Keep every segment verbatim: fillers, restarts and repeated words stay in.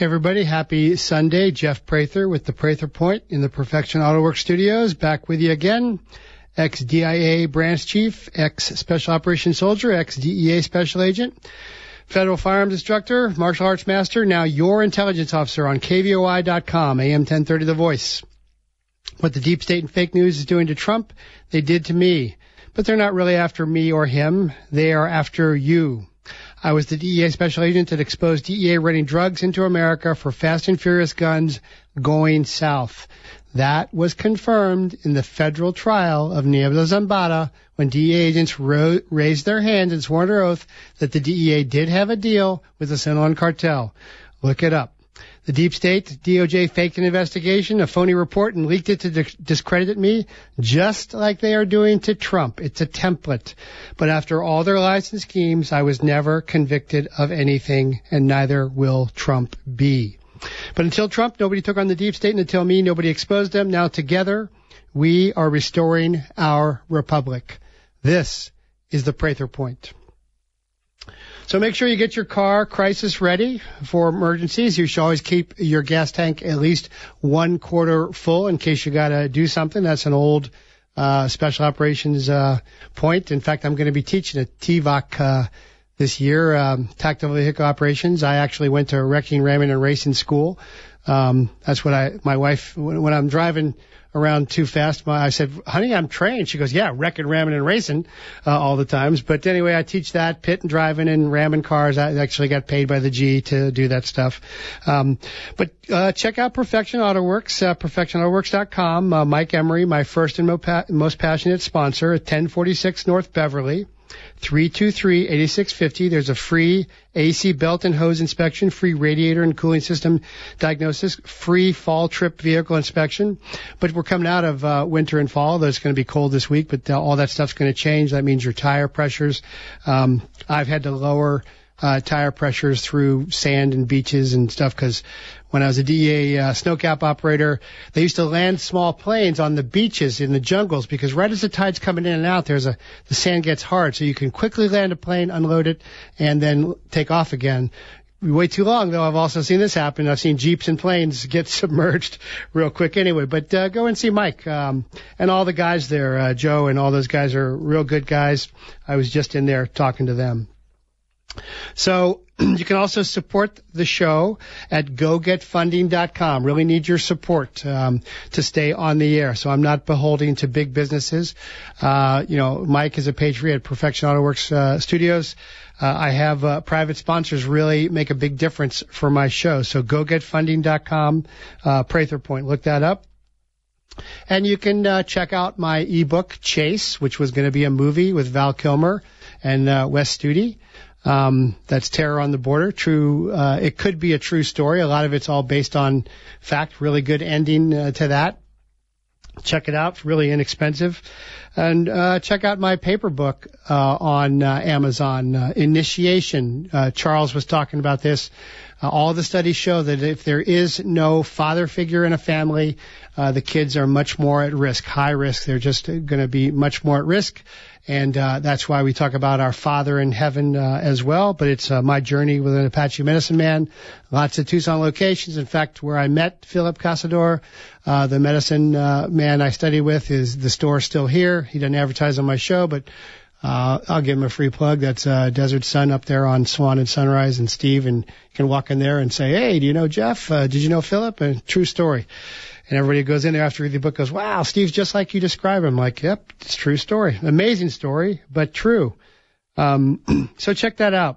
Hey everybody, happy Sunday. Jeff Prather with the Prather Point in the Perfection Auto Works studios. Back with you again. Ex-D I A branch chief, ex-special operations soldier, ex-D E A special agent, federal firearms instructor, martial arts master, now your intelligence officer on K V O I dot com, A M ten thirty The Voice. What the deep state and fake news is doing to Trump, they did to me. But they're not really after me or him. They are after you. I was the D E A special agent that exposed D E A running drugs into America for fast and furious guns going south. That was confirmed in the federal trial of Niebla Zambada when D E A agents ro- raised their hands and swore under oath that the D E A did have a deal with the Sinaloa cartel. Look it up. The deep state, D O J faked an investigation, a phony report, and leaked it to di- discredit me, just like they are doing to Trump. It's a template. But after all their lies and schemes, I was never convicted of anything, and neither will Trump be. But until Trump, nobody took on the deep state, and until me, nobody exposed them. Now together, we are restoring our republic. This is the Prather Point. So make sure you get your car crisis ready for emergencies. You should always keep your gas tank at least one quarter full in case you got to do something. That's an old uh, special operations uh, point. In fact, I'm going to be teaching at T V O C uh, this year, um, tactical vehicle operations. I actually went to wrecking, ramming, and racing school. Um, that's what I, my wife, when, when I'm driving around too fast, my, I said, honey, I'm trained. She goes, yeah, wrecking, ramming, and racing uh, all the times. But anyway, I teach that, pit and driving and ramming cars. I actually got paid by the G to do that stuff. Um, but uh, check out Perfection Auto Works, uh, perfection auto works dot com. Uh, Mike Emery, my first and mo- pa- most passionate sponsor at ten forty-six North Beverly. three two three, eight six five zero. There's a free A C belt and hose inspection, free radiator and cooling system diagnosis, free fall trip vehicle inspection. But we're coming out of uh, winter and fall. Though it's going to be cold this week, but uh, all that stuff's going to change. That means your tire pressures. Um, I've had to lower uh, tire pressures through sand and beaches and stuff because when I was a D E A uh, snowcap operator, they used to land small planes on the beaches in the jungles because right as the tide's coming in and out, there's a the sand gets hard, so you can quickly land a plane, unload it, and then take off again. We wait too long, though. I've also seen this happen. I've seen jeeps and planes get submerged real quick anyway. But uh, go and see Mike um, and all the guys there, uh, Joe, and all those guys are real good guys. I was just in there talking to them. So you can also support the show at go get funding dot com. Really need your support um, to stay on the air. So I'm not beholden to big businesses. Uh, you know, Mike is a patriot at Perfection Auto Works uh, Studios. Uh, I have uh, private sponsors really make a big difference for my show. So go get funding dot com, uh, Prather Point. Look that up. And you can uh, check out my ebook, Chase, which was going to be a movie with Val Kilmer and uh, Wes Studi. Um, that's Terror on the Border. True. Uh, it could be a true story. A lot of it's all based on fact. Really good ending uh, to that. Check it out. It's really inexpensive. And uh, check out my paper book uh, on uh, Amazon, uh, Initiation. Uh, Charles was talking about this. Uh, all the studies show that if there is no father figure in a family, uh, the kids are much more at risk, high risk. They're just going to be much more at risk. And uh, that's why we talk about our Father in heaven uh, as well. But it's uh, my journey with an Apache medicine man. Lots of Tucson locations. In fact, where I met Philip Casador, uh, the medicine uh, man I study with, is the store still here. He doesn't advertise on my show, but uh, I'll give him a free plug. That's uh, Desert Sun up there on Swan and Sunrise and Steve. And you can walk in there and say, hey, do you know Jeff? Uh, did you know Philip? A true story. And everybody goes in there after reading the book goes, wow, Steve's just like you describe him. I'm like, yep, it's a true story. Amazing story, but true. Um, so check that out.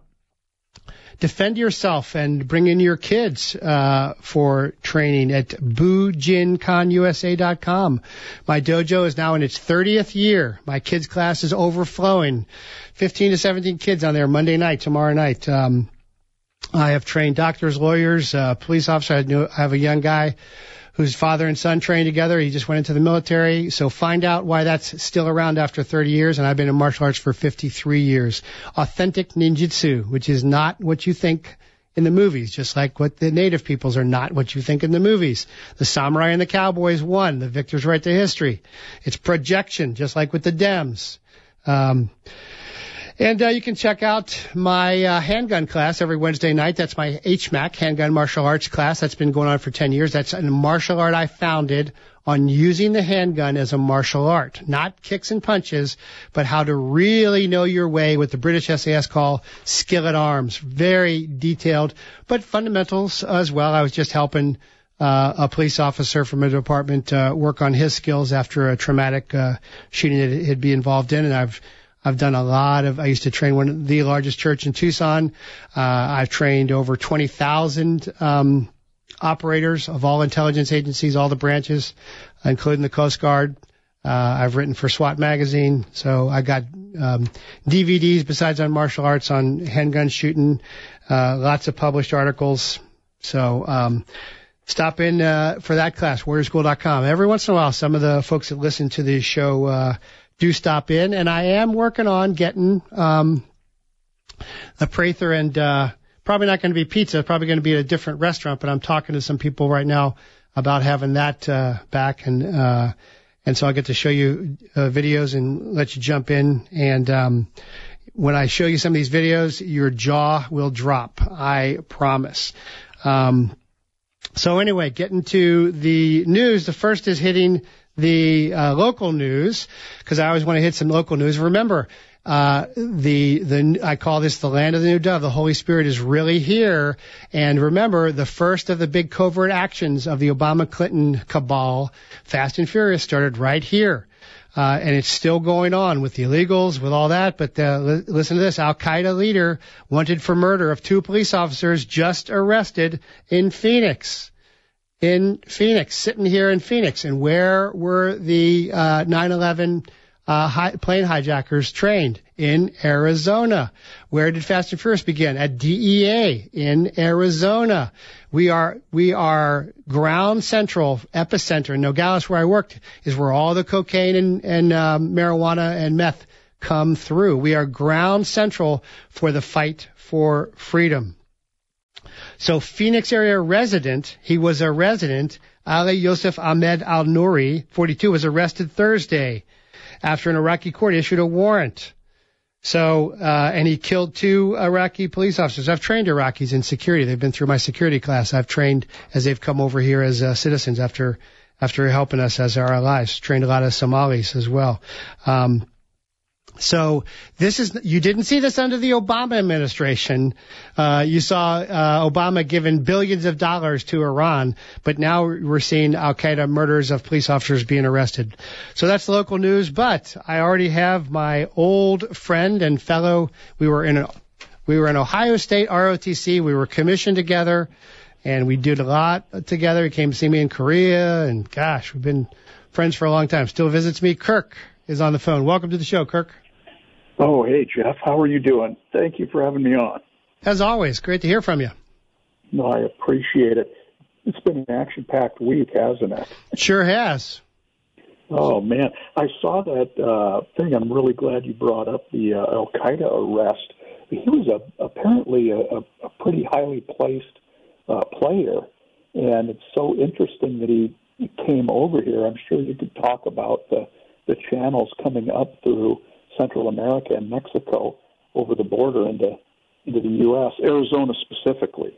Defend yourself and bring in your kids uh, for training at bujin con u s a dot com. My dojo is now in its thirtieth year. My kids' class is overflowing. fifteen to seventeen kids on there Monday night, tomorrow night. Um, I have trained doctors, lawyers, uh, police officers. I, knew, I have a young guy whose father and son trained together. He just went into the military. So find out why that's still around after thirty years. And I've been in martial arts for fifty-three years. Authentic ninjutsu, which is not what you think in the movies, just like what the native peoples are not what you think in the movies. The samurai and the cowboys won. The victors write the history. It's projection, just like with the Dems. Um, And uh, you can check out my uh, handgun class every Wednesday night. That's my H M A C, Handgun Martial Arts class. That's been going on for ten years. That's a martial art I founded on using the handgun as a martial art. Not kicks and punches, but how to really know your way, what the British S A S call skillet arms. Very detailed, but fundamentals as well. I was just helping uh, a police officer from a department uh, work on his skills after a traumatic uh, shooting that he'd be involved in, and I've I've done a lot of, I used to train one of the largest church in Tucson. Uh, I've trained over twenty thousand, um, operators of all intelligence agencies, all the branches, including the Coast Guard. Uh, I've written for SWAT magazine. So I got, um, D V Ds besides on martial arts on handgun shooting, uh, lots of published articles. So, um, stop in, uh, for that class, warrior school dot com. Every once in a while, some of the folks that listen to the show, uh, do stop in, and I am working on getting um, a Prather, and uh, probably not going to be pizza, probably going to be at a different restaurant, but I'm talking to some people right now about having that uh, back, and uh, and so I'll get to show you uh, videos and let you jump in, and um, when I show you some of these videos, your jaw will drop, I promise. Um, so anyway, getting to the news, the first is hitting the uh, local news, because I always want to hit some local news. Remember, uh, the the I call this the land of the new dove. The Holy Spirit is really here. And remember, the first of the big covert actions of the Obama-Clinton cabal, Fast and Furious, started right here. Uh, and it's still going on with the illegals, with all that. But uh, li- listen to this. Al-Qaeda leader wanted for murder of two police officers just arrested in Phoenix. In Phoenix, sitting here in Phoenix. And where were the uh, nine eleven uh, hi- plane hijackers trained? In Arizona. Where did Fast and Furious begin? At D E A in Arizona. We are we are ground central, epicenter in Nogales, where I worked, is where all the cocaine and, and um, marijuana and meth come through. We are ground central for the fight for freedom. So Phoenix area resident, he was a resident, Ali Yosef Ahmed Al-Nouri, forty-two, was arrested Thursday after an Iraqi court issued a warrant. So, uh, and he killed two Iraqi police officers. I've trained Iraqis in security. They've been through my security class. I've trained as they've come over here as uh, citizens after, after helping us as our allies. Trained a lot of Somalis as well. Um, So this is, you didn't see this under the Obama administration. Uh, you saw, uh, Obama giving billions of dollars to Iran, but now we're seeing Al-Qaeda murders of police officers being arrested. So that's the local news, but I already have my old friend and fellow, we were in, a, we were in Ohio State R O T C, we were commissioned together, and we did a lot together. He came to see me in Korea, and gosh, we've been friends for a long time. Still visits me. Kirk is on the phone. Welcome to the show, Kirk. Oh, hey, Jeff. How are you doing? Thank you for having me on. As always, great to hear from you. No, I appreciate it. It's been an action-packed week, hasn't it? It sure has. Oh, man. I saw that uh, thing. I'm really glad you brought up the uh, Al-Qaeda arrest. He was a, apparently a, a pretty highly placed uh, player, and it's so interesting that he came over here. I'm sure you could talk about the, the channels coming up through Central America and Mexico over the border into into the U S, Arizona specifically.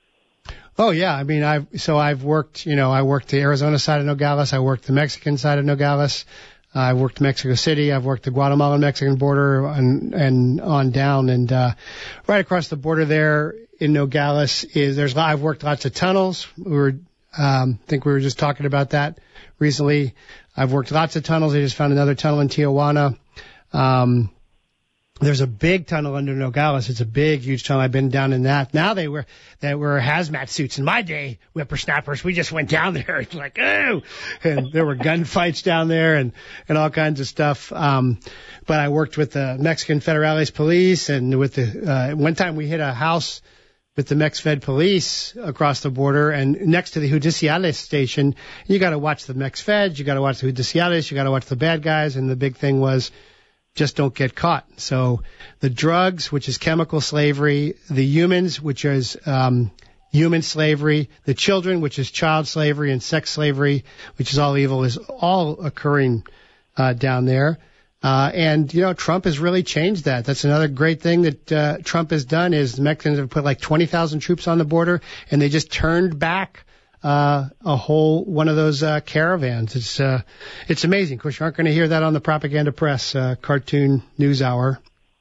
Oh yeah, I mean I've so I've worked, you know, I worked the Arizona side of Nogales, I worked the Mexican side of Nogales, I worked Mexico City, I've worked the Guatemalan Mexican border and and on down, and uh right across the border there in Nogales is there's I've worked lots of tunnels. We were um I think we were just talking about that recently. I've worked lots of tunnels. I just found another tunnel in Tijuana. Um, there's a big tunnel under Nogales. It's a big, huge tunnel. I've been down in that. Now they were, they were hazmat suits. In my day, whippersnappers, we just went down there. It's like, oh, and there were gunfights down there and, and all kinds of stuff. Um, but I worked with the Mexican Federales police, and with the, uh, one time we hit a house with the Mex-Fed police across the border and next to the Judiciales station. You got to watch the Mex-Fed, you got to watch the Judiciales, you got to watch the bad guys, and the big thing was, just don't get caught. So the drugs, which is chemical slavery, the humans, which is um, human slavery, the children, which is child slavery, and sex slavery, which is all evil, is all occurring uh, down there. Uh, and, you know, Trump has really changed that. That's another great thing that uh, Trump has done is the Mexicans have put like twenty thousand troops on the border, and they just turned back uh, a whole one of those uh, caravans. It's uh, it's amazing. Of course, you aren't going to hear that on the propaganda press, uh, cartoon news hour.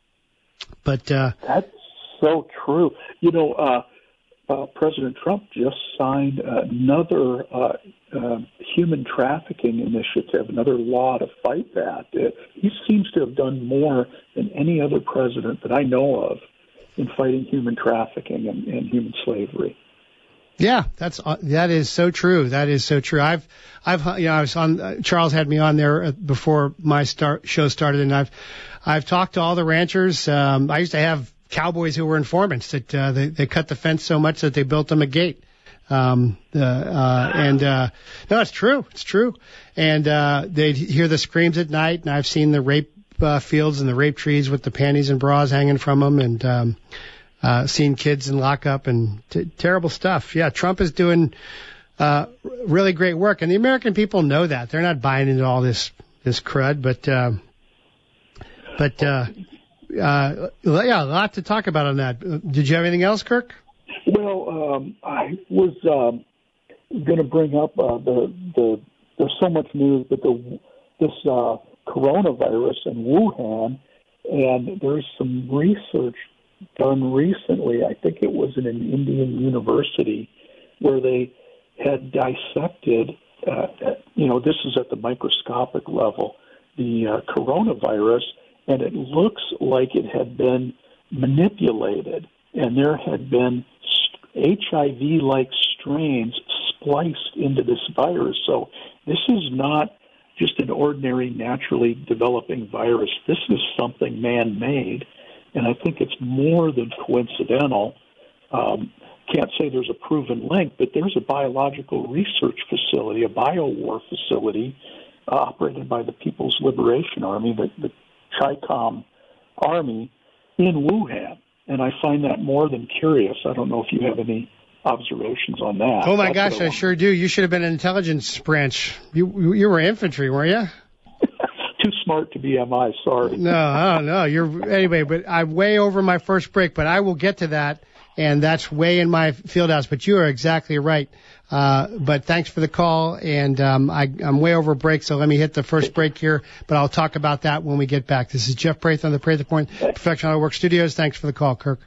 But uh, that's so true. You know, uh, uh, President Trump just signed another uh, uh, human trafficking initiative, another law to fight that. Uh, he seems to have done more than any other president that I know of in fighting human trafficking and, and human slavery. Yeah, that's uh, that is so true. That is so true. I've I've you know I was on uh, Charles had me on there before my start show started, and I've I've talked to all the ranchers. Um, I used to have cowboys who were informants that uh, they they cut the fence so much that they built them a gate. Um, uh, uh, and uh, no, it's true. It's true. And uh, they'd hear the screams at night, and I've seen the rape uh, fields and the rape trees with the panties and bras hanging from them, and um, Uh, seen kids in lockup and t- terrible stuff. Yeah, Trump is doing uh, really great work, and the American people know that. They're not buying into all this this crud, but uh, but uh, uh, yeah, a lot to talk about on that. Did you have anything else, Kirk? Well, um, I was um, going to bring up uh, the the there's so much news, but the this uh, coronavirus in Wuhan, and there's some research done recently, I think it was in an Indian university, where they had dissected, uh, you know, this is at the microscopic level, the uh, coronavirus, and it looks like it had been manipulated, and there had been H I V-like strains spliced into this virus. So this is not just an ordinary, naturally developing virus. This is something man-made. And I think it's more than coincidental. Um, can't say there's a proven link, but there's a biological research facility, a biowar facility, uh, operated by the People's Liberation Army, the, the Chi-Com Army, in Wuhan. And I find that more than curious. I don't know if you have any observations on that. Oh, my That's gosh, I, I sure do. You should have been an intelligence branch. You you were infantry, weren't you? Too smart to be M I, sorry. No, oh, no, you're anyway. But I'm way over my first break, but I will get to that, and that's way in my field house. But you are exactly right. Uh, but thanks for the call, and um, I, I'm way over break, so let me hit the first break here. But I'll talk about that when we get back. This is Jeff Prather on the Prather Point Perfection Auto Work Studios. Thanks for the call, Kirk.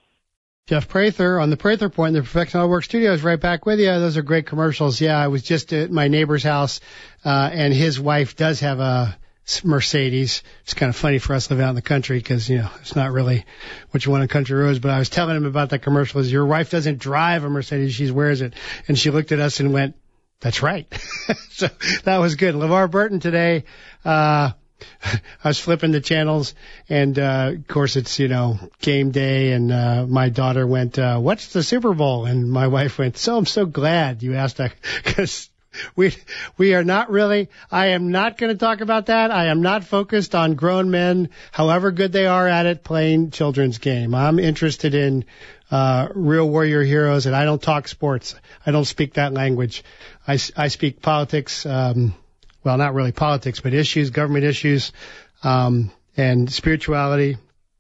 Jeff Prather on the Prather Point, the Perfection Auto Work Studios, right back with you. Those are great commercials. Yeah, I was just at my neighbor's house, uh, and his wife does have a Mercedes. It's kind of funny for us living out in the country because, you know, it's not really what you want on country roads. But I was telling him about that commercial. Is your wife doesn't drive a Mercedes, she wears it. And she looked at us and went, that's right. So that was good. LeVar Burton today, uh, I was flipping the channels, and uh, of course it's, you know, game day, and uh, my daughter went, uh, what's the Super Bowl? And my wife went, so I'm so glad you asked that, because We we are not really, I am not going to talk about that. I am not focused on grown men, however good they are at it, playing children's game. I'm interested in uh, real warrior heroes, and I don't talk sports. I don't speak that language. I, I speak politics, um, well, not really politics, but issues, government issues, um, and spirituality.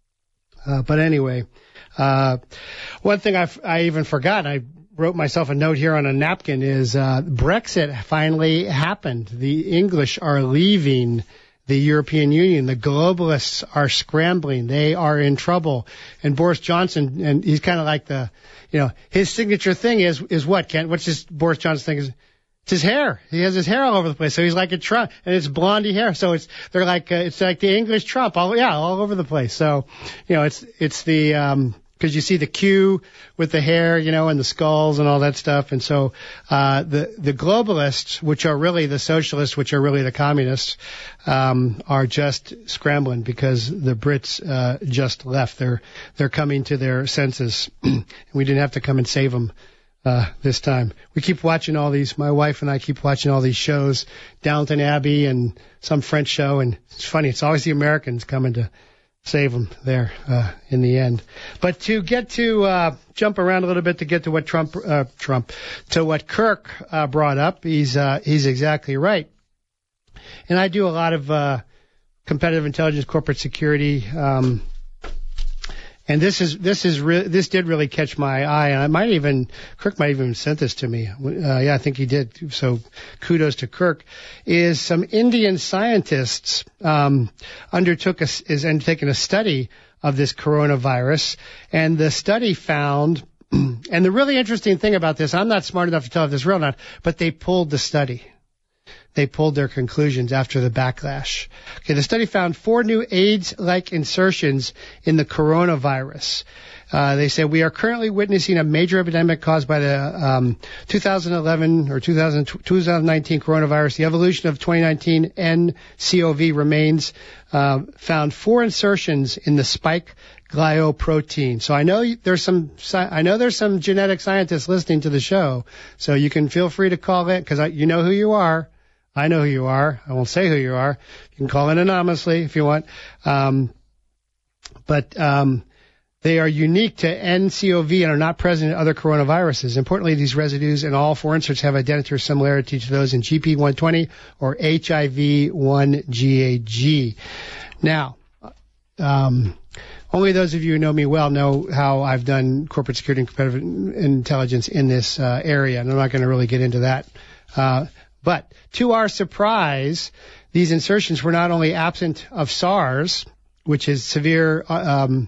Uh, but anyway, uh, one thing I I even forgot, I wrote myself a note here on a napkin, is uh, Brexit finally happened. The English are leaving the European Union. The globalists are scrambling. They are in trouble. And Boris Johnson, and he's kind of like the, you know, his signature thing is is what, Kent? What's his Boris Johnson thing? Is it's his hair. He has his hair all over the place. So he's like a Trump, and it's blondie hair. So it's they're like uh, it's like the English Trump. All yeah, all over the place. So you know, it's it's the um because you see the Q with the hair, you know, and the skulls and all that stuff. And so uh, the the globalists, which are really the socialists, which are really the communists, um, are just scrambling because the Brits uh, just left. They're they're coming to their senses. We didn't have to come and save them uh, this time. We keep watching all these. My wife and I keep watching all these shows, Downton Abbey and some French show, and it's funny. It's always the Americans coming to save them there uh, in the end. But to get to uh, jump around a little bit to get to what Trump uh, Trump to what Kirk uh, brought up, he's uh, he's exactly right. And I do a lot of uh, competitive intelligence, corporate security. Um, and this is this is re- this did really catch my eye. And I might even Kirk might even sent this to me. Uh, yeah, I think he did. So kudos to Kirk. Is some Indian scientists um, undertook a, is undertaking a study of this coronavirus, and the study found. And the really interesting thing about this, I'm not smart enough to tell if this is real or not, but they pulled the study. They pulled their conclusions after the backlash. Okay, the study found four new AIDS-like insertions in the coronavirus. Uh, they said, we are currently witnessing a major epidemic caused by the um, two thousand eleven or two thousand, twenty nineteen coronavirus. The evolution of twenty nineteen N C O V remains uh, found four insertions in the spike glioprotein. So I know there's some I know there's some genetic scientists listening to the show. So you can feel free to call in because you know who you are. I know who you are. I won't say who you are. You can call in anonymously if you want. Um, but um, they are unique to N C O V and are not present in other coronaviruses. Importantly, these residues in all four inserts have identity or similarity to those in G P one twenty or H I V one G A G. Now, um, only those of you who know me well know how I've done corporate security and competitive intelligence in this uh, area, and I'm not going to really get into that. Uh, but to our surprise, these insertions were not only absent of SARS, which is severe, um,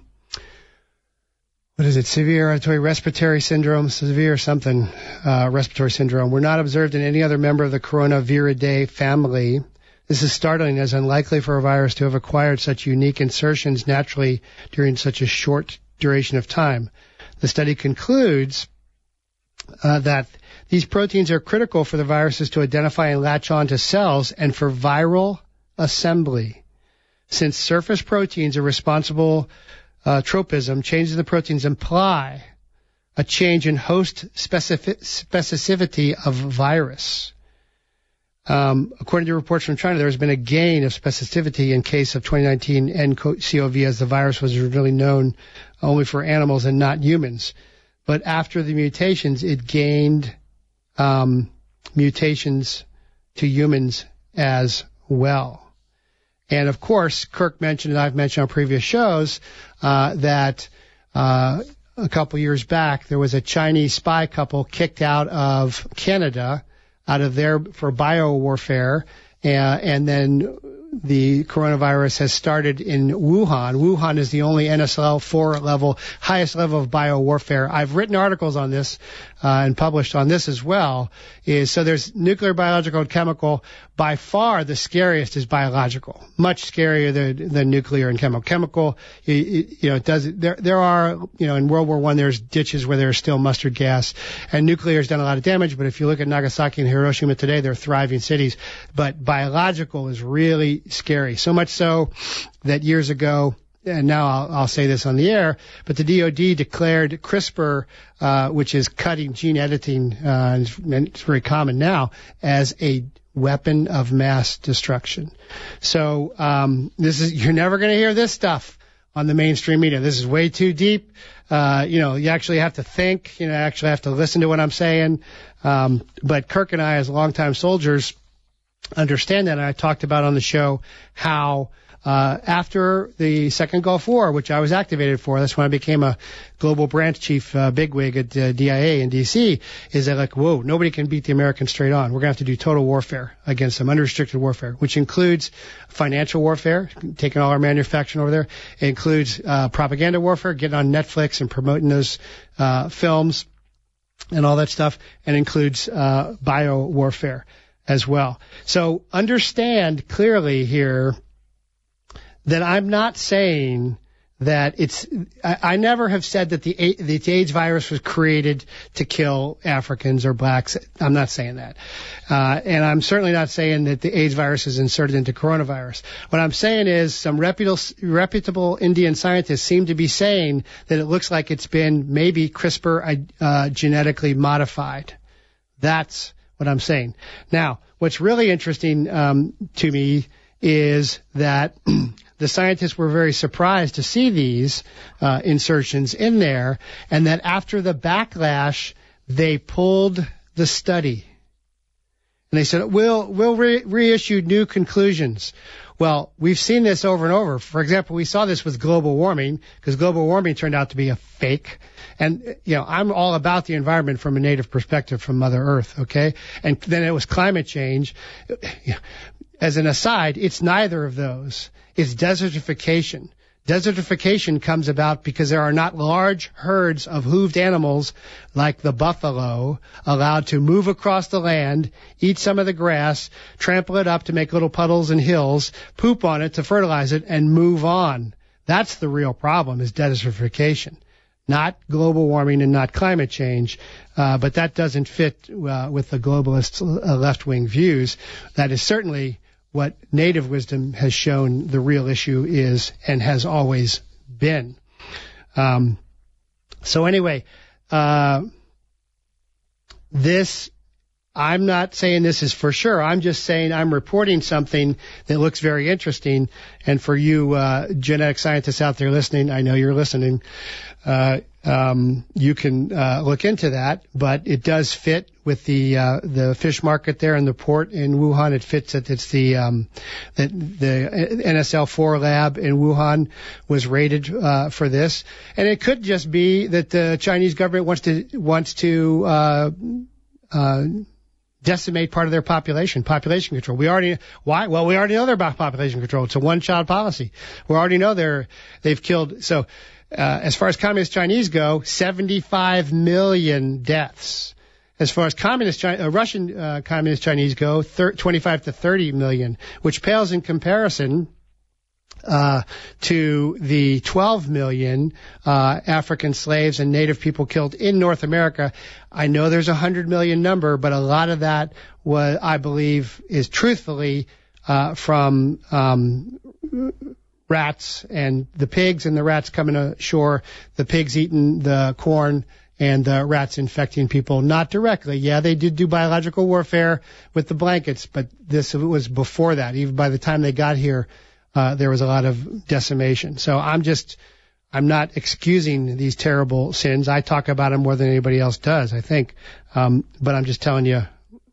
what is it, severe auditory respiratory syndrome, severe something, uh, respiratory syndrome, were not observed in any other member of the Coronaviridae family. This is startling, as unlikely for a virus to have acquired such unique insertions naturally during such a short duration of time. The study concludes uh, that these proteins are critical for the viruses to identify and latch on to cells and for viral assembly. Since surface proteins are responsible, uh, tropism, changes in the proteins imply a change in host specific- specificity of virus. Um, according to reports from China, there has been a gain of specificity in case of twenty nineteen N C O V, as the virus was really known only for animals and not humans. But after the mutations, it gained um, mutations to humans as well. And of course, Kirk mentioned, and I've mentioned on previous shows, uh, that uh, a couple years back there was a Chinese spy couple kicked out of Canada, out of there for biowarfare, uh, and then the coronavirus has started in Wuhan. Wuhan is the only N S L four level, highest level of biowarfare. I've written articles on this uh, and published on this as well. Is so there's nuclear, biological, and chemical. By far, the scariest is biological. Much scarier than, than nuclear and chemical. Chemical, you, you know, it does. There, there are, you know, in World War One, there's ditches where there's still mustard gas, and nuclear has done a lot of damage. But if you look at Nagasaki and Hiroshima today, they're thriving cities. But biological is really scary. So much so that years ago, and now I'll, I'll say this on the air, but the D O D declared CRISPR, uh, which is cutting gene editing, uh, it's, it's very common now, as a weapon of mass destruction. So um, this is you're never going to hear this stuff on the mainstream media. This is way too deep. Uh, you know, you actually have to think. You know, actually have to listen to what I'm saying. Um, but Kirk and I, as longtime soldiers, understand that. And I talked about on the show how uh, after the Second Gulf War, which I was activated for, that's when I became a global branch chief uh, bigwig at uh, D I A in D C, is that like, whoa, nobody can beat the Americans straight on. We're going to have to do total warfare against them, unrestricted warfare, which includes financial warfare, taking all our manufacturing over there. It includes uh, propaganda warfare, getting on Netflix and promoting those uh, films and all that stuff, and includes uh, bio warfare as well. So understand clearly here that I'm not saying that it's, I, I never have said that the, the AIDS virus was created to kill Africans or blacks. I'm not saying that. Uh, and I'm certainly not saying that the AIDS virus is inserted into coronavirus. What I'm saying is some reputable, reputable Indian scientists seem to be saying that it looks like it's been maybe CRISPR uh, genetically modified. That's what I'm saying. Now, what's really interesting um, to me is that the scientists were very surprised to see these uh, insertions in there, and that after the backlash, they pulled the study. And they said, we'll, we'll re- reissue new conclusions. Well, we've seen this over and over. For example, we saw this with global warming, because global warming turned out to be a fake. And, you know, I'm all about the environment from a native perspective from Mother Earth, okay? And then it was climate change. As an aside, it's neither of those. It's desertification. Desertification comes about because there are not large herds of hooved animals like the buffalo allowed to move across the land, eat some of the grass, trample it up to make little puddles and hills, poop on it to fertilize it, and move on. That's the real problem, is desertification, not global warming and not climate change. Uh, but that doesn't fit uh, with the globalist uh, left-wing views. That is certainly what native wisdom has shown the real issue is and has always been. Um, so anyway, uh, this, I'm not saying this is for sure. I'm just saying I'm reporting something that looks very interesting. And for you uh, genetic scientists out there listening, I know you're listening, uh, um, you can uh, look into that. But it does fit with the uh, the fish market there in the port in Wuhan. It fits that it's the um, that the N S L four lab in Wuhan was rated uh, for this, and it could just be that the Chinese government wants to wants to uh, uh, decimate part of their population, population control. We already why? Well, we already know they're about population control. It's a one-child policy. We already know they're they've killed. So uh, as far as communist Chinese go, seventy-five million deaths. As far as communist China, uh, Russian uh, communist Chinese go, thir- twenty-five to thirty million, which pales in comparison uh, to the twelve million uh, African slaves and native people killed in North America. I know there's a one hundred million number, but a lot of that, was, I believe, is truthfully uh, from um, rats and the pigs and the rats coming ashore, the pigs eating the corn, and the rats infecting people, not directly. Yeah, they did do biological warfare with the blankets, but this was before that. Even by the time they got here, uh, there was a lot of decimation. So I'm just, I'm not excusing these terrible sins. I talk about them more than anybody else does, I think. Um, but I'm just telling you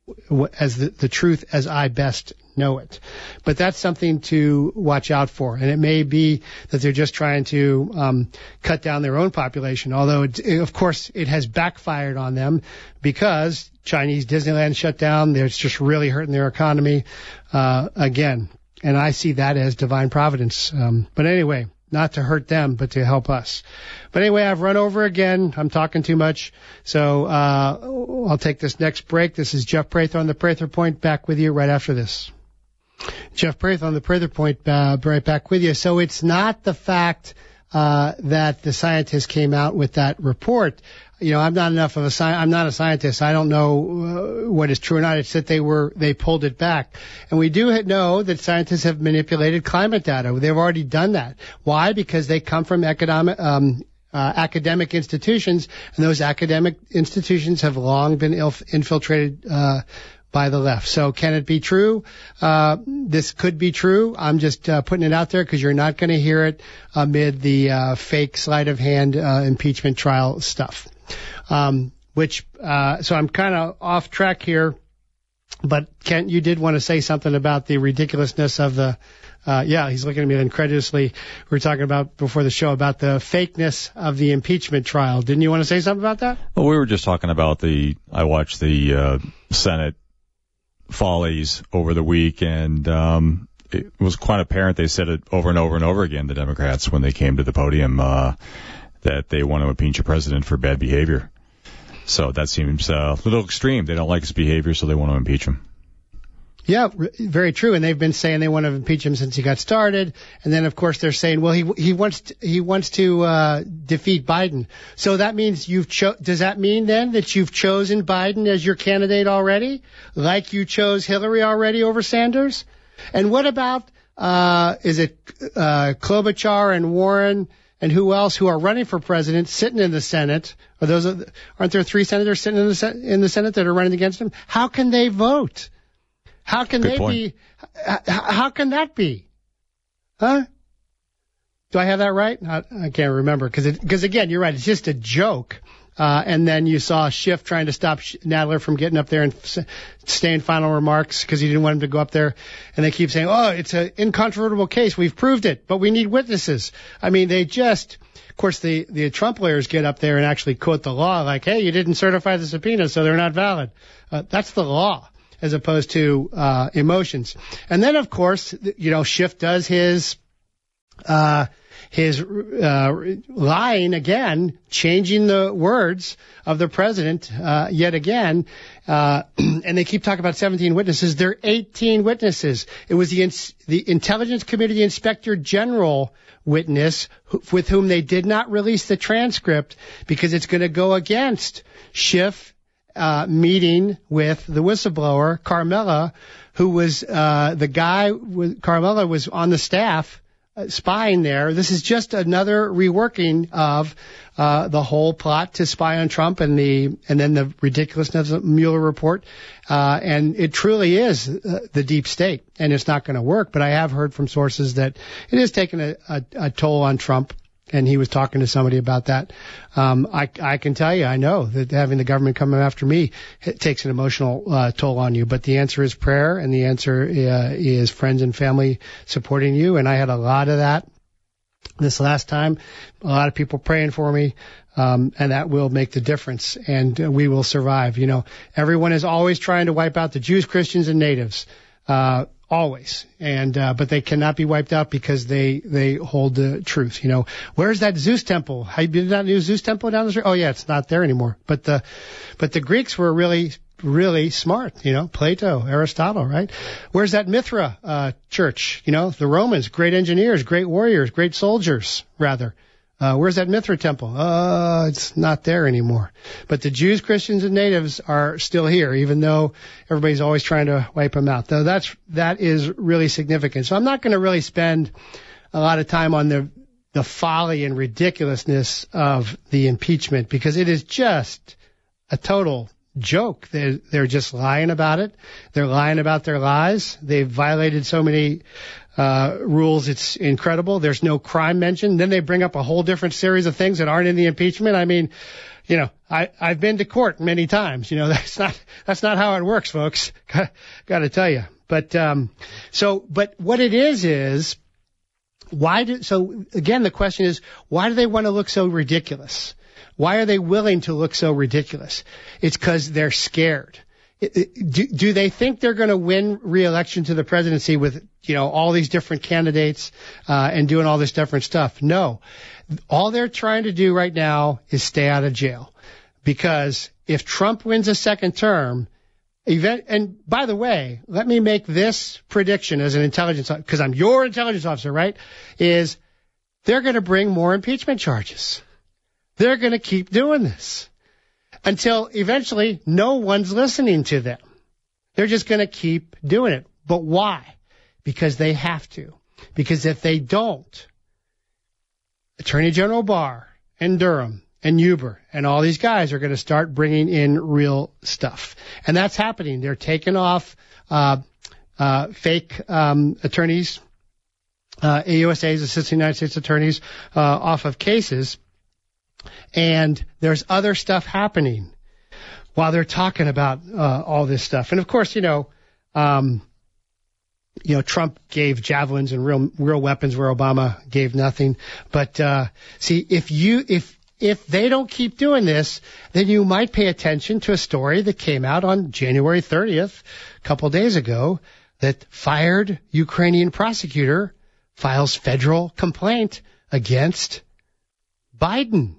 as the, the truth as I best know it. But that's something to watch out for. And it may be that they're just trying to um, cut down their own population, although, it, of course, it has backfired on them because Chinese Disneyland shut down. It's just really hurting their economy uh, again. And I see that as divine providence. Um, but anyway, not to hurt them, but to help us. But anyway, I've run over again. I'm talking too much. So uh, I'll take this next break. This is Jeff Prather on the Prather Point, back with you right after this. Jeff Prather on the Prather Point, uh, right back with you. So it's not the fact uh, that the scientists came out with that report. You know, I'm not enough of a sci- I'm not a scientist. I don't know uh, what is true or not. It's that they were they pulled it back, and we do know that scientists have manipulated climate data. They've already done that. Why? Because they come from economic um, uh, academic institutions, and those academic institutions have long been ilf- infiltrated uh, by the left. So can it be true? Uh, this could be true. I'm just uh, putting it out there because you're not going to hear it amid the uh, fake sleight of hand uh, impeachment trial stuff. Um, which, uh, so I'm kind of off track here, but Kent, you did want to say something about the ridiculousness of the, uh, yeah, he's looking at me incredulously. We were talking about before the show about the fakeness of the impeachment trial. Didn't you want to say something about that? Well, we were just talking about the, I watched the, uh, Senate follies over the week, and, um, it was quite apparent. They said it over and over and over again, the Democrats, when they came to the podium, uh, that they want to impeach a president for bad behavior. So that seems uh, a little extreme. They don't like his behavior, so they want to impeach him. Yeah, very true. And they've been saying they want to impeach him since he got started. And then, of course, they're saying, well, he he wants to, he wants to uh, defeat Biden. So that means you've cho- does that mean then that you've chosen Biden as your candidate already, like you chose Hillary already over Sanders? And what about uh, is it uh, Klobuchar and Warren? And who else who are running for president, sitting in the Senate? Are those aren't there three senators sitting in the in the Senate that are running against him? How can they vote? How can Good they point. be? How can that be? Huh? Do I have that right? I, I can't remember because because again, you're right. It's just a joke. Uh, and then you saw Schiff trying to stop Nadler from getting up there and f- saying final remarks because he didn't want him to go up there. And they keep saying, oh, it's an incontrovertible case. We've proved it, but we need witnesses. I mean, they just, of course, the, the Trump lawyers get up there and actually quote the law like, hey, you didn't certify the subpoena, so they're not valid. Uh, that's the law as opposed to uh, emotions. And then, of course, you know, Schiff does his uh his uh, lying again, changing the words of the president uh, yet again, uh, and they keep talking about seventeen witnesses. There are eighteen witnesses. It was the ins- the Intelligence Committee Inspector General witness who, with whom they did not release the transcript because it's going to go against Schiff uh, meeting with the whistleblower, Carmella, who was uh, the guy, with, Carmella was on the staff spying there. This is just another reworking of uh, the whole plot to spy on Trump and the and then the ridiculousness of the Mueller report. Uh, and it truly is uh, the deep state, and it's not going to work. But I have heard from sources that it is taking a, a, a toll on Trump. And he was talking to somebody about that. Um, I, I can tell you, I know that having the government coming after me it takes an emotional uh, toll on you. But the answer is prayer, and the answer uh, is friends and family supporting you. And I had a lot of that this last time. A lot of people praying for me, um, and that will make the difference. And uh, we will survive. You know, everyone is always trying to wipe out the Jews, Christians, and natives. Uh, Always. And, uh, but they cannot be wiped out because they, they hold the truth. You know, where's that Zeus temple? Have you been to that new Zeus temple down the street? Oh yeah, it's not there anymore. But the, but the Greeks were really, really smart. You know, Plato, Aristotle, right? Where's that Mithra, uh, church? You know, the Romans, great engineers, great warriors, great soldiers, rather. Uh, where's that Mithra temple? Uh, it's not there anymore. But the Jews, Christians, and natives are still here, even though everybody's always trying to wipe them out. Though that's, that is really significant. So I'm not going to really spend a lot of time on the, the folly and ridiculousness of the impeachment because it is just a total joke. They're, they're just lying about it. They're lying about their lies. They've violated so many uh, rules. It's incredible. There's no crime mentioned. Then they bring up a whole different series of things that aren't in the impeachment. I mean, you know, I, I've been to court many times. You know, that's not, that's not how it works, folks. Got, got to tell you. But, um, so, but what it is, is why do, so again, the question is, why do they want to look so ridiculous? Why are they willing to look so ridiculous? It's because they're scared. It, it, do, do they think they're going to win re-election to the presidency with, you know, all these different candidates uh, and doing all this different stuff? No. All they're trying to do right now is stay out of jail. Because if Trump wins a second term, event, and by the way, let me make this prediction as an intelligence, because I'm your intelligence officer, right, is they're going to bring more impeachment charges. They're going to keep doing this until eventually no one's listening to them. They're just going to keep doing it. But why? Because they have to. Because if they don't, Attorney General Barr and Durham and Huber and all these guys are going to start bringing in real stuff. And that's happening. They're taking off uh, uh, fake um, attorneys, uh, A U S A's, Assistant United States Attorneys, uh, off of cases. And there's other stuff happening while they're talking about uh, all this stuff. And of course, you know, um, you know, Trump gave javelins and real real weapons where Obama gave nothing. But uh, see, if you if if they don't keep doing this, then you might pay attention to a story that came out on January thirtieth, a couple days ago, that fired Ukrainian prosecutor files federal complaint against Biden,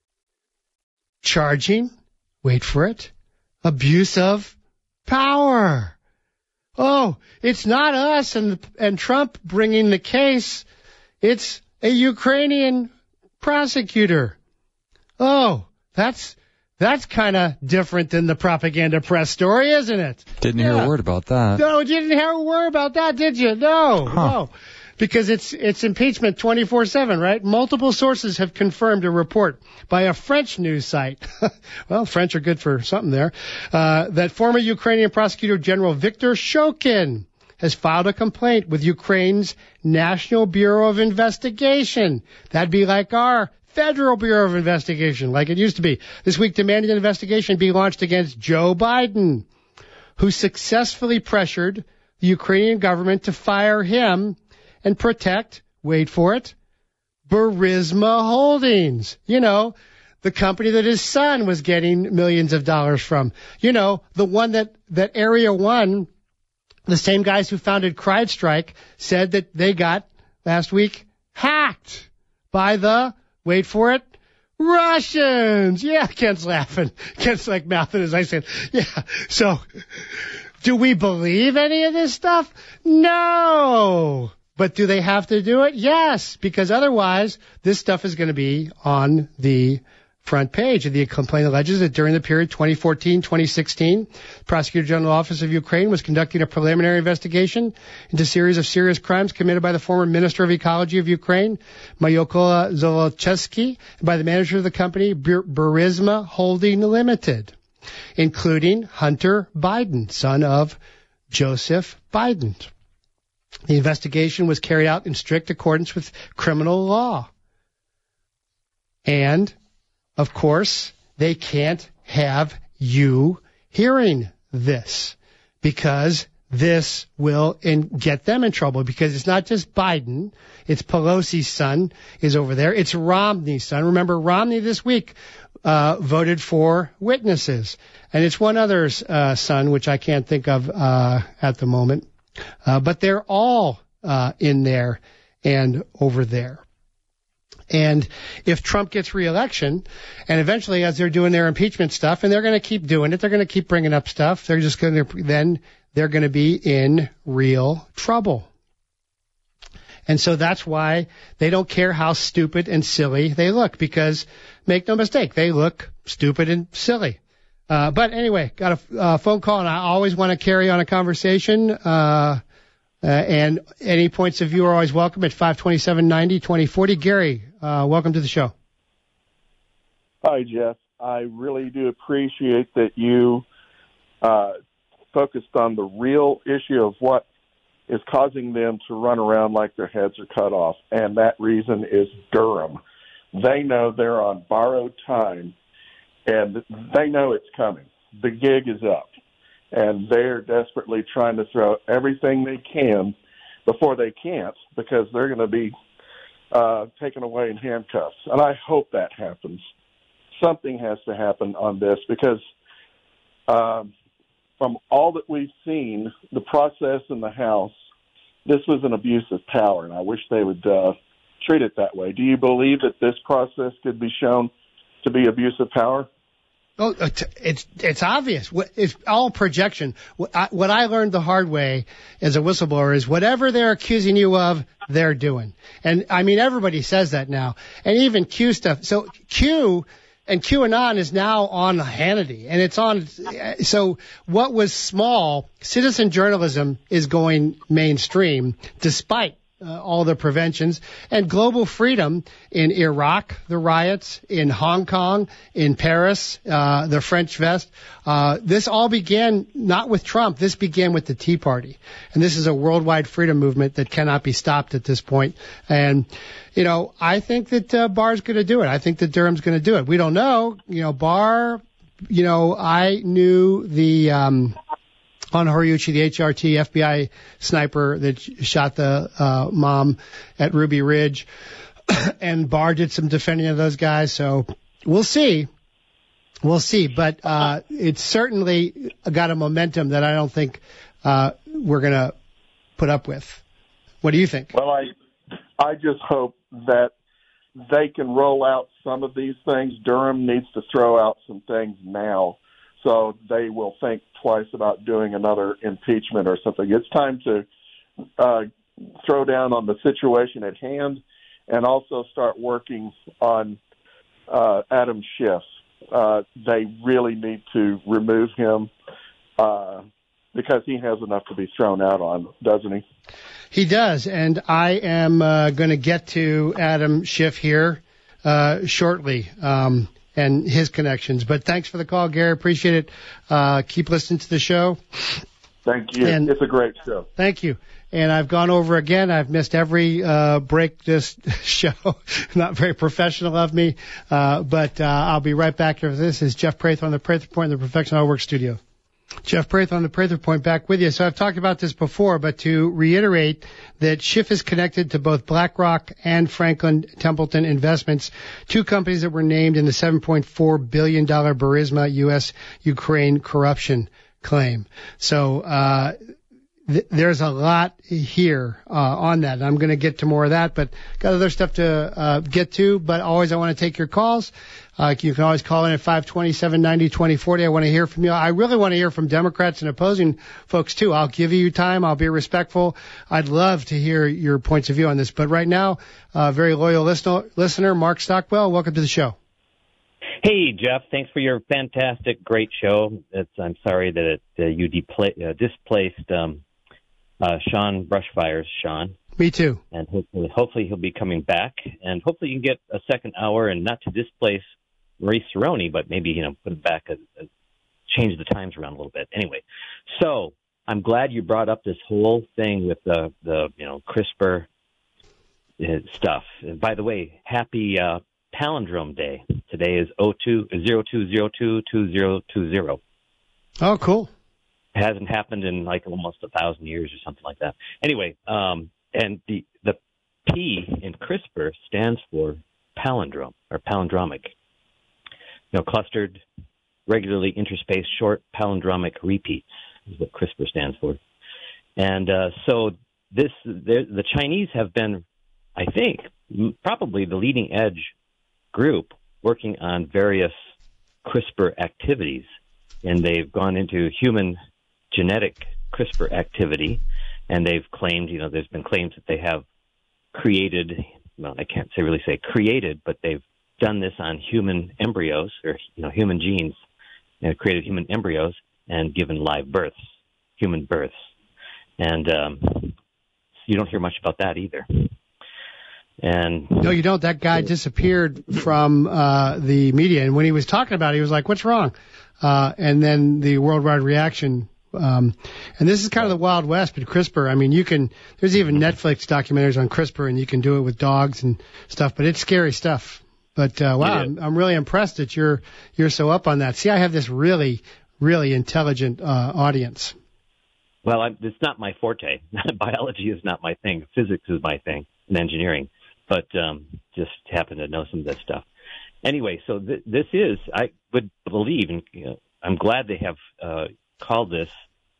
charging, wait for it, abuse of power. Oh, it's not us and and Trump bringing the case. It's a Ukrainian prosecutor. Oh, that's that's kind of different than the propaganda press story, isn't it? Didn't yeah. hear a word about that. No, you didn't hear a word about that, did you? No, huh. no. Because it's it's impeachment twenty-four seven, right? Multiple sources have confirmed a report by a French news site. Well, French are good for something there. Uh, that former Ukrainian prosecutor General Viktor Shokin has filed a complaint with Ukraine's National Bureau of Investigation. That'd be like our Federal Bureau of Investigation, like it used to be. This week demanded an investigation be launched against Joe Biden, who successfully pressured the Ukrainian government to fire him and protect, wait for it, Burisma Holdings. You know, the company that his son was getting millions of dollars from. You know, the one that, that Area One, the same guys who founded CrowdStrike, said that they got last week hacked by the, wait for it, Russians. Yeah, Kent's laughing. Kent's like mouthing as I said, yeah. So, do we believe any of this stuff? No. But do they have to do it? Yes, because otherwise this stuff is going to be on the front page. The complaint alleges that during the period twenty fourteen to twenty sixteen, the Prosecutor General Office of Ukraine was conducting a preliminary investigation into a series of serious crimes committed by the former Minister of Ecology of Ukraine, Mykola Zolochevsky, and by the manager of the company, Burisma Holding Limited, including Hunter Biden, son of Joseph Biden. The investigation was carried out in strict accordance with criminal law. And, of course, they can't have you hearing this because this will in, get them in trouble, because it's not just Biden. It's Pelosi's son is over there. It's Romney's son. Remember, Romney this week uh, voted for witnesses. And it's one other's uh, son, which I can't think of uh, at the moment. Uh, but they're all uh, in there and over there. And if Trump gets reelection, and eventually as they're doing their impeachment stuff, and they're going to keep doing it, they're going to keep bringing up stuff, they're just going to, then they're going to be in real trouble. And so that's why they don't care how stupid and silly they look, because make no mistake, they look stupid and silly. Uh, but anyway, got a uh, phone call, and I always want to carry on a conversation. Uh, uh, and any points of view are always welcome at five twenty-seven ninety, twenty forty. Gary, uh, welcome to the show. Hi, Jeff. I really do appreciate that you uh, focused on the real issue of what is causing them to run around like their heads are cut off, and that reason is Durham. They know they're on borrowed time, and they know it's coming. The gig is up, and they're desperately trying to throw everything they can before they can't, because they're going to be uh, taken away in handcuffs. And I hope that happens. Something has to happen on this, because um, from all that we've seen, the process in the House, this was an abuse of power, and I wish they would uh, treat it that way. Do you believe that this process could be shown to be abuse of power? Oh, it's it's obvious. It's all projection. What I, what I learned the hard way as a whistleblower is whatever they're accusing you of, they're doing. And I mean, everybody says that now. And even Q stuff. So Q and QAnon is now on Hannity, and it's on. So what was small, citizen journalism is going mainstream, despite Uh, all the preventions, and global freedom in Iraq, the riots, in Hong Kong, in Paris, uh, the French vest. Uh, this all began not with Trump. This began with the Tea Party. And this is a worldwide freedom movement that cannot be stopped at this point. And, you know, I think that uh, Barr's going to do it. I think that Durham's going to do it. We don't know. You know, Barr, you know, I knew the... Um, on Horiuchi, the H R T F B I sniper that shot the uh, mom at Ruby Ridge. And Barr did some defending of those guys. So we'll see. We'll see. But uh, it's certainly got a momentum that I don't think uh, we're going to put up with. What do you think? Well, I, I just hope that they can roll out some of these things. Durham needs to throw out some things now, so they will think twice about doing another impeachment or something. It's time to uh, throw down on the situation at hand, and also start working on uh, Adam Schiff. Uh, they really need to remove him uh, because he has enough to be thrown out on, doesn't he? He does, and I am uh, going to get to Adam Schiff here uh, shortly. Um and his connections. But thanks for the call, Gary. Appreciate it. Uh, keep listening to the show. Thank you. And it's a great show. Thank you. And I've gone over again. I've missed every uh, break this show. Not very professional of me, uh, but uh, I'll be right back after this. This is Jeff Prather on the Prather Point in the Perfection Auto Works studio. Jeff Prather on the Prather Point back with you. So I've talked about this before, but to reiterate that Schiff is connected to both BlackRock and Franklin Templeton Investments, two companies that were named in the seven point four billion dollars Burisma U S Ukraine corruption claim. So uh th- there's a lot here uh on that. And I'm going to get to more of that, but got other stuff to uh get to. But always I want to take your calls. Uh, you can always call in at five two seven, nine zero, two zero four zero. I want to hear from you. I really want to hear from Democrats and opposing folks, too. I'll give you time. I'll be respectful. I'd love to hear your points of view on this. But right now, uh, very loyal listener, listener, Mark Stockwell, welcome to the show. Hey, Jeff. Thanks for your fantastic, great show. It's, I'm sorry that it, uh, you depla- uh, displaced um, uh, Sean Brushfire's Sean. Me too. And hopefully, hopefully he'll be coming back. And hopefully you can get a second hour, and not to displace Maurice Cerrone, but maybe, you know, put it back, a, a, change the times around a little bit. Anyway, so I'm glad you brought up this whole thing with the, the you know, CRISPR uh, stuff. And by the way, happy uh, Palindrome Day. Today is oh two zero two zero two two zero two zero. Oh, cool. It hasn't happened in like almost a thousand years or something like that. Anyway, um, and the, the P in CRISPR stands for palindrome, or palindromic. You know, clustered, regularly interspaced, short palindromic repeats is what CRISPR stands for. And uh, so this, the Chinese have been, I think, probably the leading edge group working on various CRISPR activities. And they've gone into human genetic CRISPR activity, and they've claimed, you know, there's been claims that they have created, well, I can't say really say created, but they've done this on human embryos, or, you know, human genes, and created human embryos and given live births, human births. And um, you don't hear much about that either. And no, you don't. That guy disappeared from uh, the media, and when he was talking about it, he was like, "What's wrong?" Uh, and then the worldwide reaction. Um, and this is kind of the Wild West, but CRISPR, I mean, you can, there's even Netflix documentaries on CRISPR, and you can do it with dogs and stuff, but it's scary stuff. But uh, wow, I'm, I'm really impressed that you're you're so up on that. See, I have this really, really intelligent uh, audience. Well, I, it's not my forte. Biology is not my thing. Physics is my thing, and engineering. But um, just happen to know some of this stuff. Anyway, so th- this is, I would believe, and you know, I'm glad they have uh, called this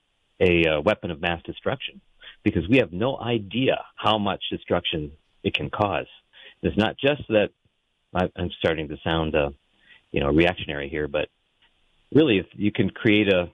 a uh, weapon of mass destruction, because we have no idea how much destruction it can cause. It's not just that. I'm starting to sound, uh, you know, reactionary here, but really, if you can create a,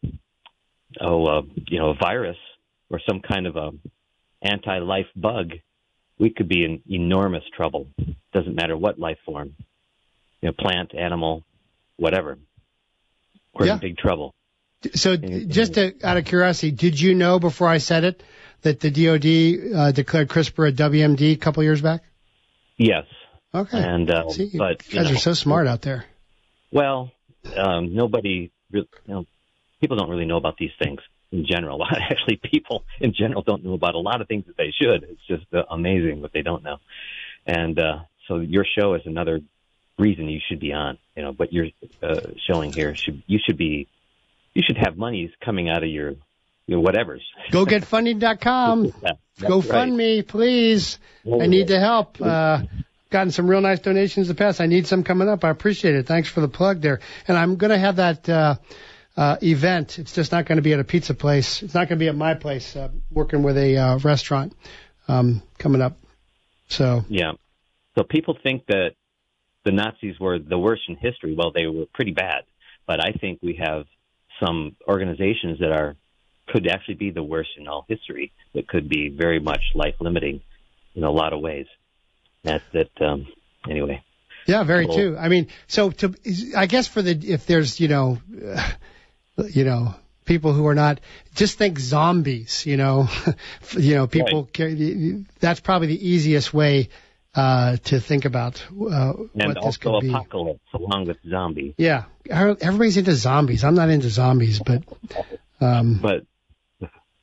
oh, uh, you know, a virus or some kind of a anti-life bug, we could be in enormous trouble. Doesn't matter what life form, you know, plant, animal, whatever. We're yeah. in big trouble. So, just to, out of curiosity, did you know before I said it that the D O D uh, declared CRISPR a W M D a couple years back? Yes. Okay. And, uh, See, you but, guys you know, are so smart out there. Well, um, nobody, you know, people don't really know about these things in general. Actually, people in general don't know about a lot of things that they should. It's just uh, amazing what they don't know. And uh, so your show is another reason you should be on. You know, what you're uh, showing here should you should be you should have monies coming out of your your whatevers. Go get funding dot com. Yeah, Go right. fund me, please. Oh, I need the help. Uh, gotten some real nice donations in the past. I need some coming up. I appreciate it. Thanks for the plug there. And I'm going to have that uh, uh, event. It's just not going to be at a pizza place. It's not going to be at my place, uh, working with a uh, restaurant um, coming up. So yeah. So people think that the Nazis were the worst in history. Well, they were pretty bad. But I think we have some organizations that are could actually be the worst in all history, that could be very much life-limiting in a lot of ways. That's that. Um, anyway. Yeah, very so, true. I mean, so to, I guess for the if there's you know, uh, you know, people who are not, just think zombies. You know, you know, people. Right. That's probably the easiest way uh, to think about uh, and what this could also be. apocalypse along with zombies. Yeah, everybody's into zombies. I'm not into zombies, but. Um, but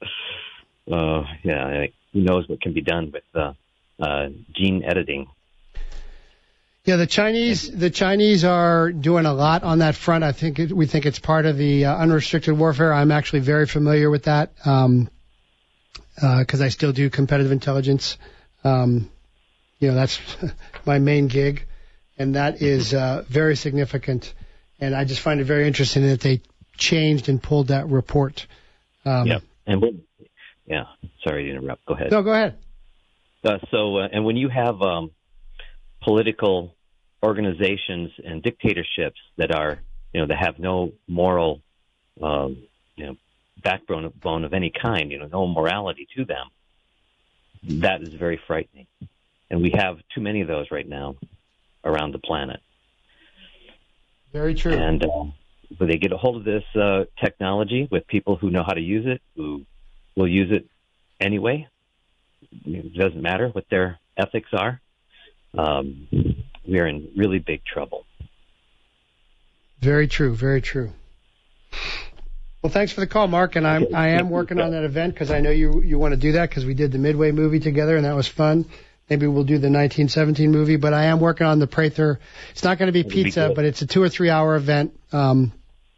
uh, yeah, who knows what can be done with uh, uh, gene editing. Yeah, the Chinese the Chinese are doing a lot on that front. I think it, we think it's part of the uh, unrestricted warfare. I'm actually very familiar with that um, uh 'cause I still do competitive intelligence. Um, you know, that's my main gig, and that is uh, very significant. And I just find it very interesting that they changed and pulled that report. Um, yeah, and when, yeah. Sorry to interrupt. Go ahead. No, go ahead. Uh, so, uh, and when you have um, political organizations and dictatorships that are, you know, that have no moral, um, you know, backbone of, bone of any kind, you know, no morality to them, that is very frightening. And we have too many of those right now around the planet. Very true. And uh, but they get a hold of this uh, technology with people who know how to use it, who will use it anyway. It doesn't matter what their ethics are. Um, we are in really big trouble. Very true. Very true. Well, thanks for the call, Mark. And I'm, I am working on that event because I know you you want to do that because we did the Midway movie together and that was fun. Maybe we'll do the nineteen seventeen movie, but I am working on the Prather. It's not going to be pizza, be but it's a two or three hour event. Um,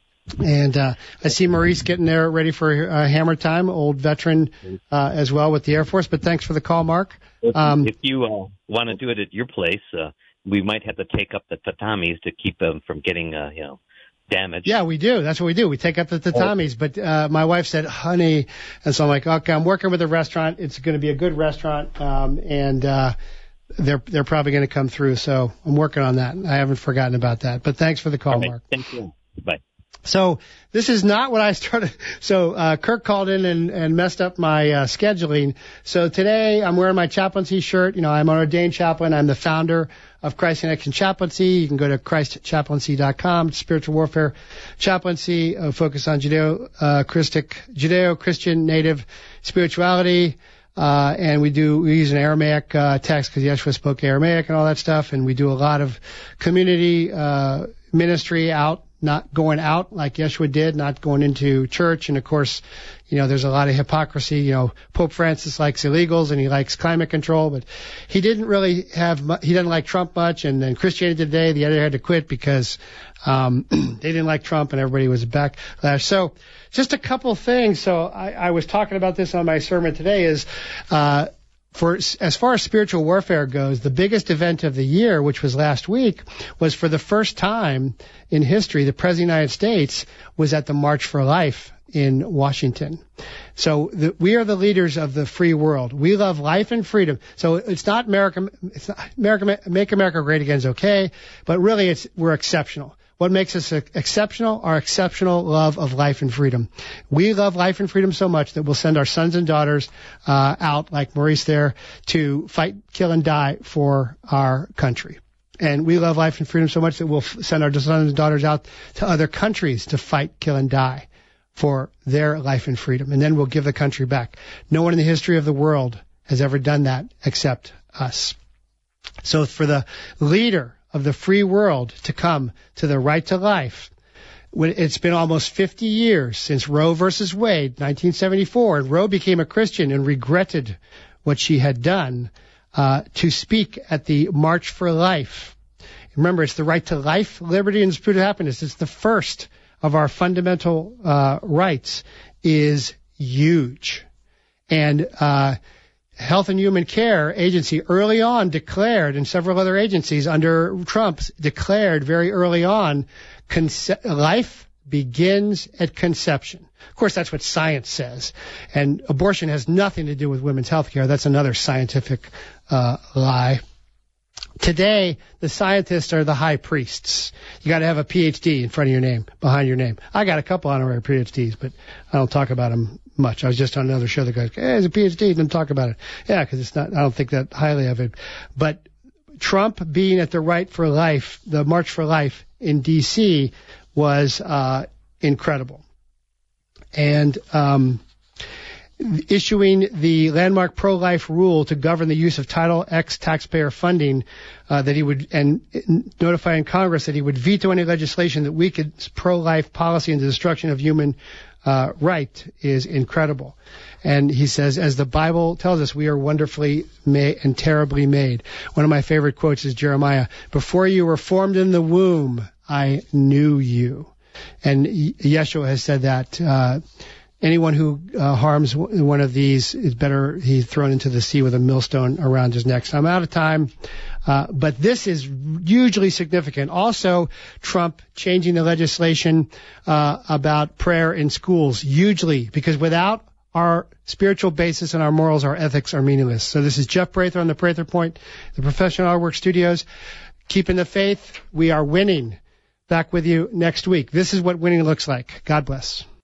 and uh, I see Maurice getting there ready for uh, Hammer Time, old veteran uh, as well with the Air Force. But thanks for the call, Mark. Um, if you uh, want to do it at your place, uh, we might have to take up the tatamis to keep them from getting, uh, you know, damaged. Yeah, we do. That's what we do. We take up the tatamis. But uh, my wife said, honey, and so I'm like, okay, I'm working with a restaurant. It's going to be a good restaurant, um, and uh, they're they're probably going to come through. So I'm working on that. I haven't forgotten about that. But thanks for the call, right. Mark. Thank you. Bye. So this is not what I started. So uh, Kirk called in and, and messed up my uh, scheduling. So today I'm wearing my chaplaincy shirt. You know, I'm an ordained chaplain. I'm the founder of Christ in Action Chaplaincy. You can go to christ chaplaincy dot com. Spiritual warfare chaplaincy, uh, focus on Judeo uh, Christic, Judeo-Christian native spirituality. Uh, and we do, we use an Aramaic, uh, text because Yeshua spoke Aramaic and all that stuff. And we do a lot of community, uh, ministry out, not going out like Yeshua did, not going into church. And of course, you know, there's a lot of hypocrisy. You know, Pope Francis likes illegals and he likes climate control, but he didn't really have, he didn't like Trump much. And then Christianity Today, the editor had to quit because, um, they didn't like Trump and everybody was backlash. So just a couple things. So I, I was talking about this on my sermon today is, uh, For as far as spiritual warfare goes, the biggest event of the year, which was last week, was for the first time in history, the President of the United States was at the March for Life in Washington. So the, we are the leaders of the free world. We love life and freedom. So it's not America, it's not America, Make America Great Again is okay, but really it's we're exceptional. What makes us exceptional? Our exceptional love of life and freedom. We love life and freedom so much that we'll send our sons and daughters uh, out, like Maurice there, to fight, kill, and die for our country. And we love life and freedom so much that we'll f- send our sons and daughters out to other countries to fight, kill, and die for their life and freedom. And then we'll give the country back. No one in the history of the world has ever done that except us. So for the leader of the free world to come to the right to life. It's been almost fifty years since Roe versus Wade, nineteen seventy-four, and Roe became a Christian and regretted what she had done uh, to speak at the March for Life. Remember, it's the right to life, liberty, and the pursuit of happiness. It's the first of our fundamental uh, rights, is huge. And uh Health and Human Care Agency early on declared, and several other agencies under Trump declared very early on, conce- life begins at conception. Of course, that's what science says. And abortion has nothing to do with women's health care. That's another scientific uh, lie. Today, the scientists are the high priests. You got to have a P H D in front of your name, behind your name. I got a couple honorary P H Ds, but I don't talk about them much. I was just on another show that goes, hey, it's a P H D, didn't talk about it. Yeah, because it's not, I don't think that highly of it. But Trump being at the right for life, the March for Life in D C was uh, incredible. And um, issuing the landmark pro-life rule to govern the use of Title X taxpayer funding, uh, that he would, and notifying Congress that he would veto any legislation that weakens pro-life policy and the destruction of human uh, right is incredible. And he says, as the Bible tells us, we are wonderfully made and terribly made. One of my favorite quotes is Jeremiah, before you were formed in the womb, I knew you. And Yeshua has said that uh, anyone who uh, harms one of these is better he's thrown into the sea with a millstone around his neck. So I'm out of time. Uh, but this is hugely significant. Also, Trump changing the legislation uh, about prayer in schools, hugely, because without our spiritual basis and our morals, our ethics are meaningless. So this is Jeff Prather on the Prather Point, the Professional Auto Work Studios. Keeping the faith. We are winning. Back with you next week. This is what winning looks like. God bless.